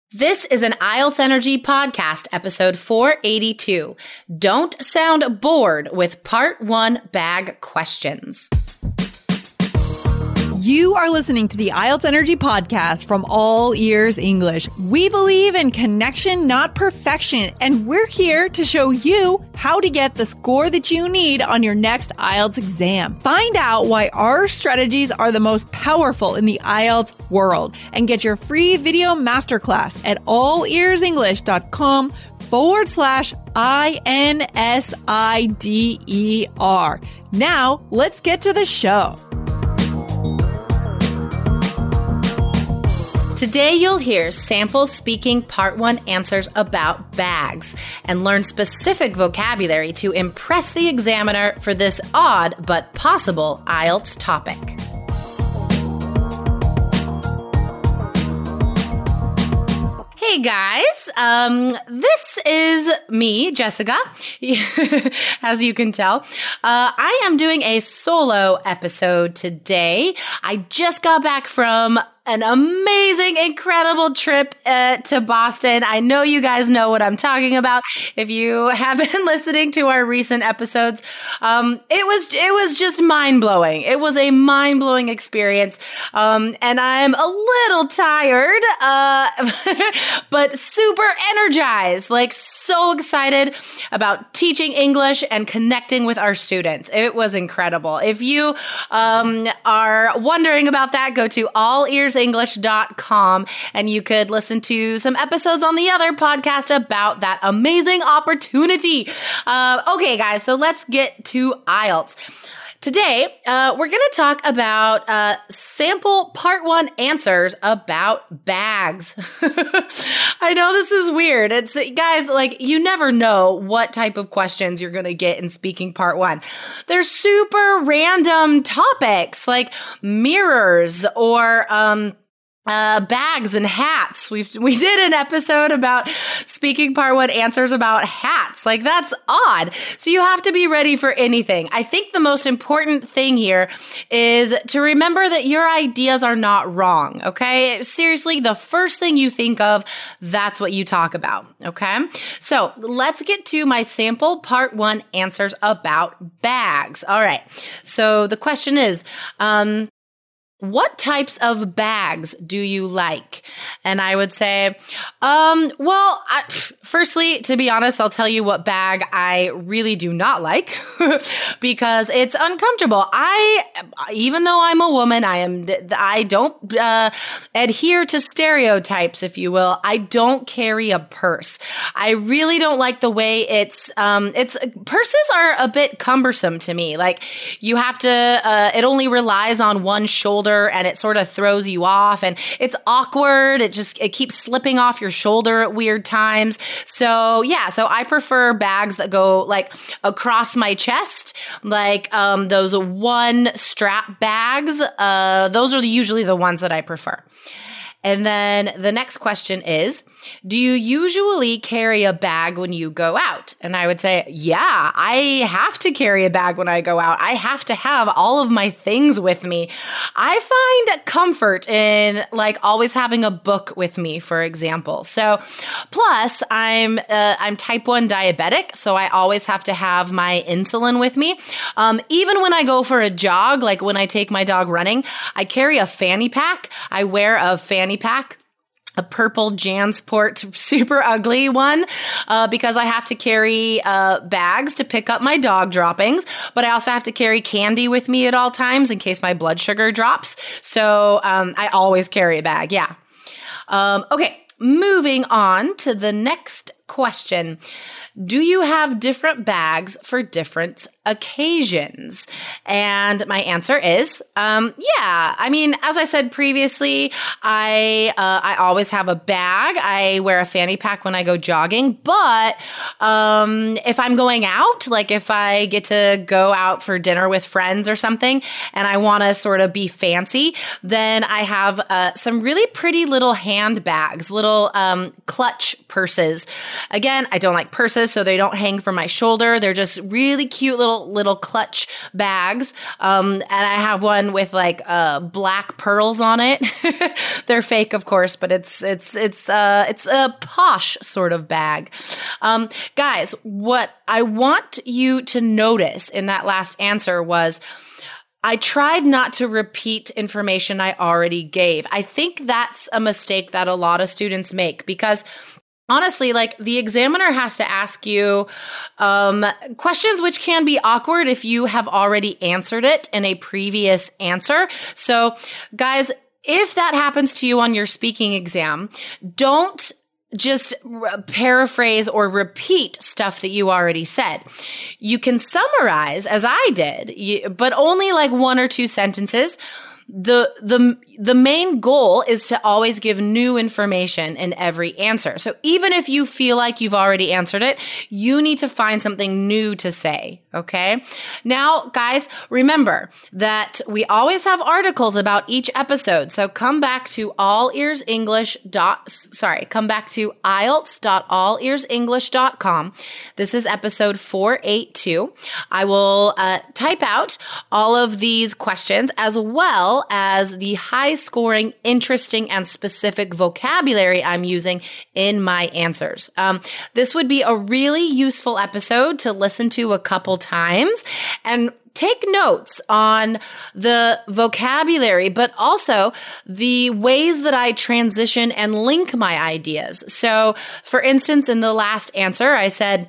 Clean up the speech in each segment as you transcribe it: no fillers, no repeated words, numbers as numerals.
This is an IELTS Energy podcast, episode 482. Don't sound bored with part 1 bag questions. You are listening to the IELTS Energy podcast from All Ears English. We believe in connection, not perfection, and we're here to show you how to get the score that you need on your next IELTS exam. Find out why our strategies are the most powerful in the IELTS world and get your free video masterclass at allearsenglish.com/INSIDER. Now, let's get to the show. Today you'll hear sample speaking part 1 answers about bags and learn specific vocabulary to impress the examiner for this odd but possible IELTS topic. Hey guys, this is me, Jessica, as you can tell. I am doing a solo episode today. I just got back from an amazing, incredible trip to Boston. I know you guys know what I'm talking about. If you have been listening to our recent episodes, it was just mind-blowing. It was a mind-blowing experience. And I'm a little tired, but super energized, like so excited about teaching English and connecting with our students. It was incredible. If you are wondering about that, go to allearsenglish.com and you could listen to some episodes on the other podcast about that amazing opportunity. Okay, guys, so let's get to IELTS. Today, we're going to talk about sample part 1 answers about bags. I know this is weird. It's guys, like you never know what type of questions you're going to get in speaking part 1. They're super random topics like mirrors or bags and hats. We did an episode about speaking part 1 answers about hats. Like that's odd. So you have to be ready for anything. I think the most important thing here is to remember that your ideas are not wrong. Okay. Seriously, the first thing you think of, that's what you talk about. Okay. So let's get to my sample part 1 answers about bags. All right. So the question is, what types of bags do you like? And I would say, firstly, to be honest, I'll tell you what bag I really do not like because it's uncomfortable. Even though I'm a woman, I don't adhere to stereotypes, if you will. I don't carry a purse. I really don't like the way purses are a bit cumbersome to me. Like you have to, it only relies on one shoulder and it sort of throws you off and it's awkward. It keeps slipping off your shoulder at weird times. So I prefer bags that go like across my chest, like those one strap bags. Those are usually the ones that I prefer. And then the next question is, do you usually carry a bag when you go out? And I would say, yeah, I have to carry a bag when I go out. I have to have all of my things with me. I find comfort in like always having a book with me, for example. So plus I'm type 1 diabetic, so I always have to have my insulin with me. Even when I go for a jog, like when I take my dog running, I carry a fanny pack. I wear a fanny pack, a purple JanSport, super ugly one, because I have to carry bags to pick up my dog droppings, but I also have to carry candy with me at all times in case my blood sugar drops. So I always carry a bag, yeah. Okay, moving on to the next question. Do you have different bags for different occasions? And my answer is, yeah. I mean, as I said previously, I always have a bag. I wear a fanny pack when I go jogging, but if I'm going out, like if I get to go out for dinner with friends or something, and I want to sort of be fancy, then I have some really pretty little handbags, little clutch purses. Again, I don't like purses. purses so they don't hang from my shoulder. They're just really cute little clutch bags. And I have one with like black pearls on it. They're fake, of course, but it's a posh sort of bag. Guys, what I want you to notice in that last answer was I tried not to repeat information I already gave. I think that's a mistake that a lot of students make because honestly, like the examiner has to ask you questions which can be awkward if you have already answered it in a previous answer. So guys, if that happens to you on your speaking exam, don't just paraphrase or repeat stuff that you already said. You can summarize, as I did, but only like 1 or 2 sentences. The main goal is to always give new information in every answer. So even if you feel like you've already answered it, you need to find something new to say. Okay. Now, guys, remember that we always have articles about each episode. So come back to IELTS.allearsenglish.com. This is episode 482. I will type out all of these questions as well as the high scoring, interesting, and specific vocabulary I'm using in my answers. This would be a really useful episode to listen to a couple times and take notes on the vocabulary, but also the ways that I transition and link my ideas. So, for instance, in the last answer, I said,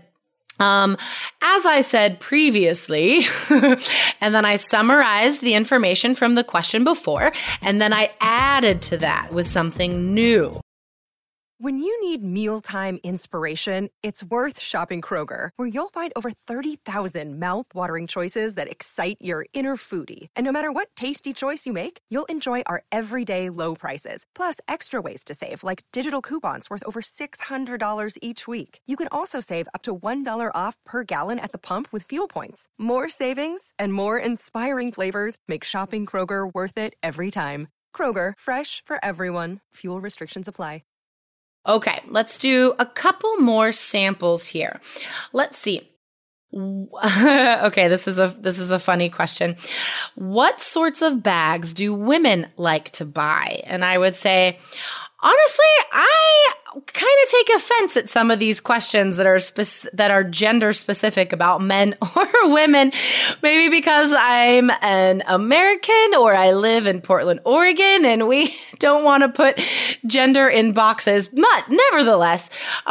as I said previously, and then I summarized the information from the question before, and then I added to that with something new. When you need mealtime inspiration, it's worth shopping Kroger, where you'll find over 30,000 mouth-watering choices that excite your inner foodie. And no matter what tasty choice you make, you'll enjoy our everyday low prices, plus extra ways to save, like digital coupons worth over $600 each week. You can also save up to $1 off per gallon at the pump with fuel points. More savings and more inspiring flavors make shopping Kroger worth it every time. Kroger, fresh for everyone. Fuel restrictions apply. Okay, let's do a couple more samples here. Let's see. Okay, this is a funny question. What sorts of bags do women like to buy? And I would say, honestly, I kind of take offense at some of these questions that are gender specific about men or women, maybe because I'm an American or I live in Portland, Oregon, and we don't want to put gender in boxes. But nevertheless,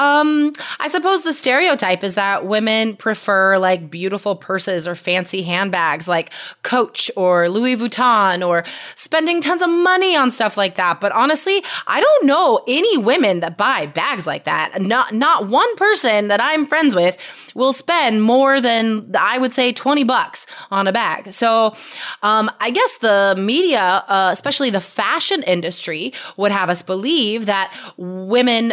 I suppose the stereotype is that women prefer like beautiful purses or fancy handbags like Coach or Louis Vuitton or spending tons of money on stuff like that. But honestly, I don't know any women that buy bags like that. Not one person that I'm friends with will spend more than, I would say, $20 on a bag. So I guess the media, especially the fashion industry, would have us believe that women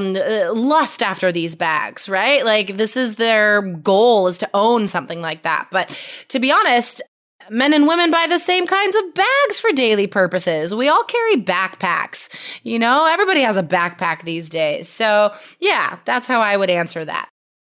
lust after these bags, right? Like this is their goal, is to own something like that. But to be honest, men and women buy the same kinds of bags for daily purposes. We all carry backpacks. You know, everybody has a backpack these days. So yeah, that's how I would answer that.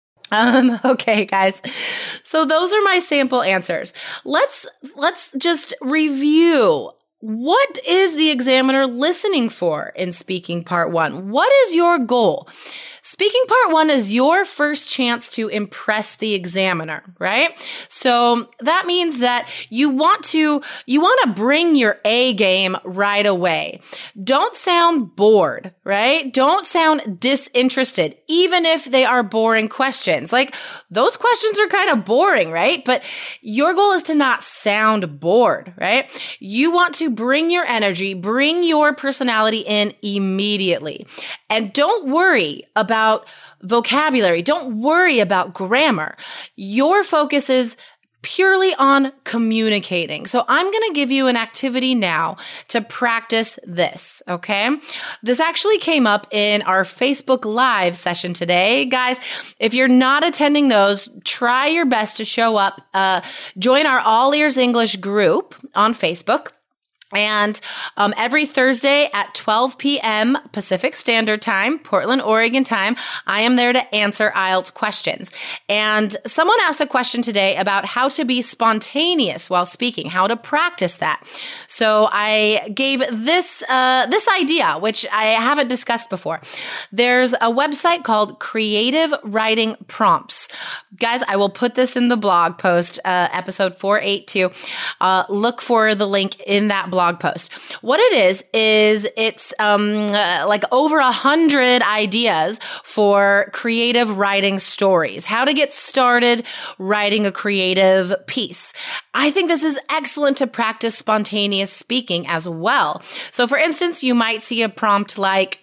Okay, guys. So those are my sample answers. Let's just review. What is the examiner listening for in speaking part 1? What is your goal? Speaking part 1 is your first chance to impress the examiner, right? So that means that you want to bring your A game right away. Don't sound bored, right? Don't sound disinterested, even if they are boring questions. Like those questions are kind of boring, right? But your goal is to not sound bored, right? You want to bring your energy, bring your personality in immediately. And don't worry about vocabulary. Don't worry about grammar. Your focus is purely on communicating. So I'm going to give you an activity now to practice this, okay? This actually came up in our Facebook Live session today. Guys, if you're not attending those, try your best to show up. Join our All Ears English group on Facebook. And every Thursday at 12 p.m. Pacific Standard Time, Portland, Oregon time, I am there to answer IELTS questions. And someone asked a question today about how to be spontaneous while speaking, how to practice that. So I gave this idea, which I haven't discussed before. There's a website called Creative Writing Prompts. Guys, I will put this in the blog post, episode 482. Look for the link in that blog post. What it is it's like over 100 ideas for creative writing stories, how to get started writing a creative piece. I think this is excellent to practice spontaneous speaking as well. So for instance, you might see a prompt like,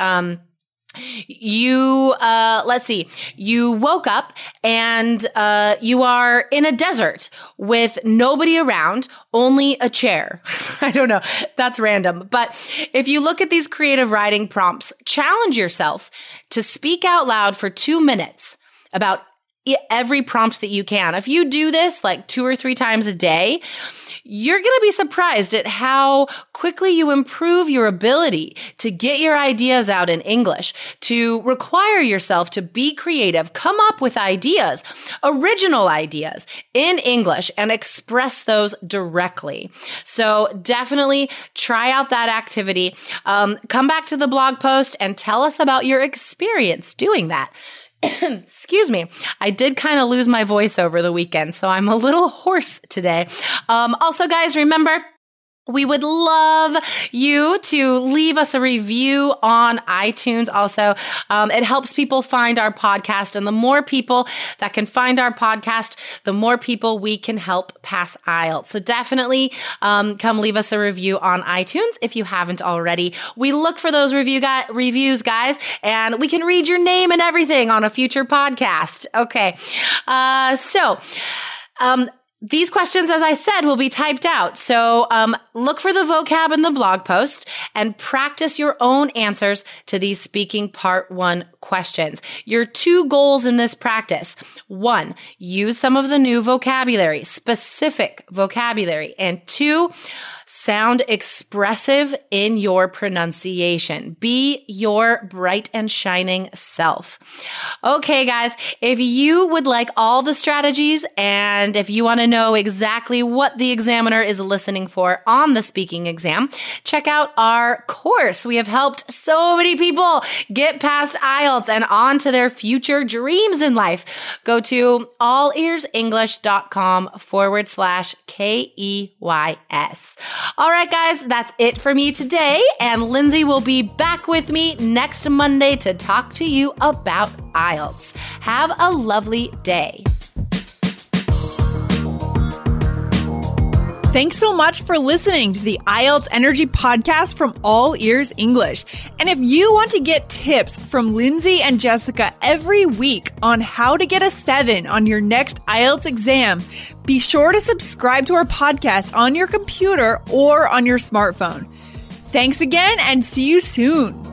you woke up and you are in a desert with nobody around, only a chair. I don't know. That's random. But if you look at these creative writing prompts, challenge yourself to speak out loud for 2 minutes about every prompt that you can. If you do this like 2 or 3 times a day, you're going to be surprised at how quickly you improve your ability to get your ideas out in English, to require yourself to be creative, come up with ideas, original ideas in English, and express those directly. So definitely try out that activity. Come back to the blog post and tell us about your experience doing that. Excuse me. I did kind of lose my voice over the weekend, so I'm a little hoarse today. Also, guys, remember, we would love you to leave us a review on iTunes. Also, it helps people find our podcast. And the more people that can find our podcast, the more people we can help pass IELTS. So definitely come leave us a review on iTunes if you haven't already. We look for those reviews, guys, and we can read your name and everything on a future podcast. Okay. These questions, as I said, will be typed out. So look for the vocab in the blog post and practice your own answers to these speaking part 1 questions. Your 2 goals in this practice. 1, use some of the new vocabulary, specific vocabulary. And 2, sound expressive in your pronunciation. Be your bright and shining self. Okay, guys, if you would like all the strategies and if you want to know exactly what the examiner is listening for on the speaking exam, check out our course. We have helped so many people get past IELTS and on to their future dreams in life. Go to allearsenglish.com/KEYS. All right, guys, that's it for me today. And Lindsay will be back with me next Monday to talk to you about IELTS. Have a lovely day. Thanks so much for listening to the IELTS Energy Podcast from All Ears English. And if you want to get tips from Lindsay and Jessica every week on how to get a 7 on your next IELTS exam, be sure to subscribe to our podcast on your computer or on your smartphone. Thanks again and see you soon.